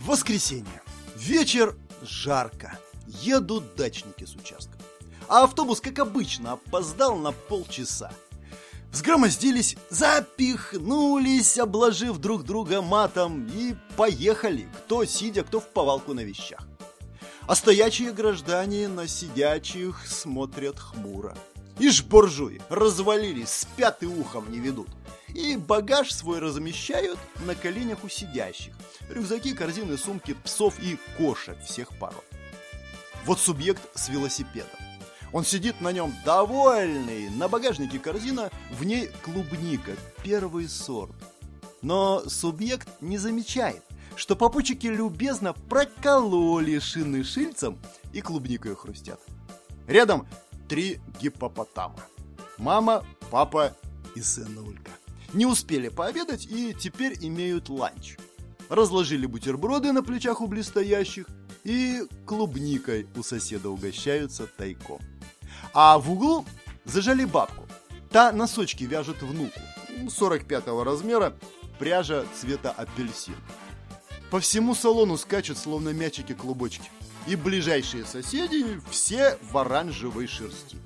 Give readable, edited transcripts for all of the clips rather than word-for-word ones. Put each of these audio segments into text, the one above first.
Воскресенье. Вечер, жарко. Едут дачники с участка. А автобус, как обычно, опоздал на полчаса. Взгромоздились, запихнулись, обложив друг друга матом, и поехали, кто сидя, кто в повалку на вещах. А стоячие граждане на сидячих смотрят хмуро. Ишь буржуи, развалились, спят и ухом не ведут. И багаж свой размещают на коленях у сидящих. Рюкзаки, корзины, сумки псов и кошек всех пород. Вот субъект с велосипедом. Он сидит на нем довольный, на багажнике корзина, в ней клубника, первый сорт. Но субъект не замечает, что попутчики любезно прокололи шины шильцем и клубникой хрустят. Рядом 3 гиппопотама. Мама, папа и сынулька. Не успели пообедать и теперь имеют ланч. Разложили бутерброды на плечах у близстоящих и клубникой у соседа угощаются тайком. А в углу зажали бабку. Та носочки вяжет внуку, 45-го размера, пряжа цвета апельсин. По всему салону скачут, словно мячики-клубочки. И ближайшие соседи все в оранжевой шерсти.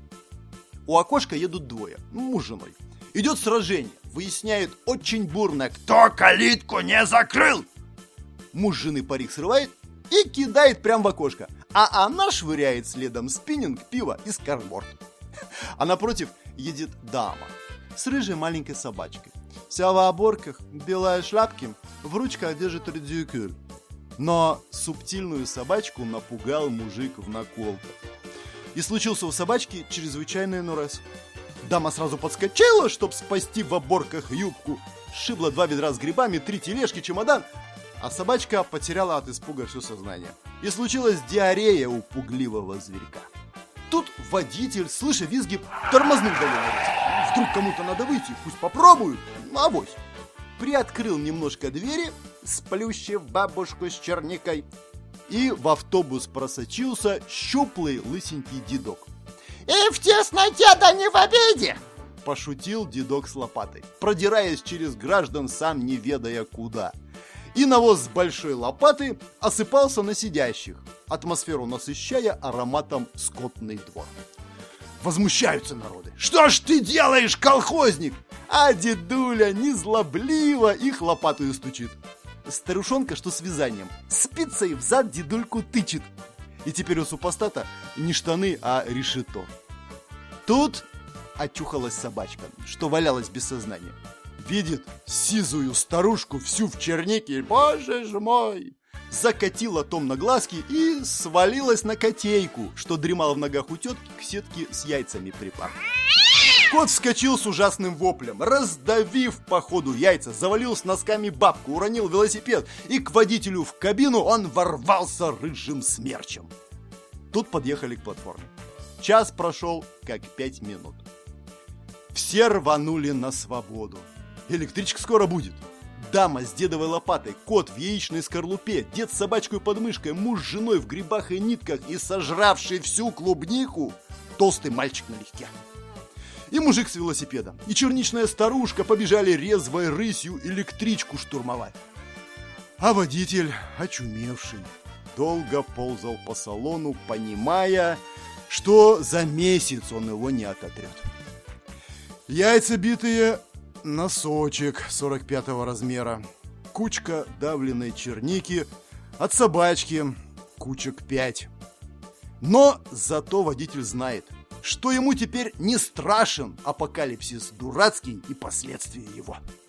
У окошка едут двое, муж с женой. Идет сражение, выясняет очень бурно, кто калитку не закрыл. Муж жены парик срывает и кидает прямо в окошко, а она швыряет следом спиннинг, пиво и скарборд. А напротив едет дама с рыжей маленькой собачкой. Вся в оборках, белые шляпки, в ручках держит редикюль. Но субтильную собачку напугал мужик в наколках. И случился у собачки чрезвычайный нурез. Дама сразу подскочила, чтобы спасти в оборках юбку. Сшибла 2 ведра с грибами, 3 тележки, чемодан. А собачка потеряла от испуга все сознание. И случилась диарея у пугливого зверька. Тут водитель, слыша визги, тормознул довольно резко. Вдруг кому-то надо выйти, пусть попробуют, авось. Приоткрыл немножко двери, сплющив бабушку с черникой. И в автобус просочился щуплый лысенький дедок. «И в тесноте, да не в обиде!» Пошутил дедок с лопатой, продираясь через граждан, сам не ведая куда. И навоз с большой лопаты осыпался на сидящих, атмосферу насыщая ароматом скотный двор. Возмущаются народы. «Что ж ты делаешь, колхозник?» А дедуля незлобливо их лопатою стучит. Старушонка, что с вязанием, спицей взад дедульку тычет. И теперь у супостата не штаны, а решето. Тут очухалась собачка, что валялась без сознания. Видит сизую старушку всю в чернике. Боже ж мой! Закатила томно глазки и свалилась на котейку, что дремал в ногах у тетки, к сетке с яйцами припав. Кот вскочил с ужасным воплем, раздавив по ходу яйца, завалил с носками бабку, уронил велосипед, и к водителю в кабину он ворвался рыжим смерчем. Тут подъехали к платформе. Час прошел, как 5 минут. Все рванули на свободу. Электричка скоро будет. Дама с дедовой лопатой, кот в яичной скорлупе, дед с собачкой под мышкой, муж с женой в грибах и нитках и сожравший всю клубнику толстый мальчик налегке. И мужик с велосипедом, и черничная старушка побежали резвой рысью электричку штурмовать. А водитель, очумевший, долго ползал по салону, понимая, что за месяц он его не ототрет. Яйца битые, носочек 45-го размера, кучка давленной черники, от собачки кучек 5. Но зато водитель знает, что ему теперь не страшен апокалипсис дурацкий и последствия его.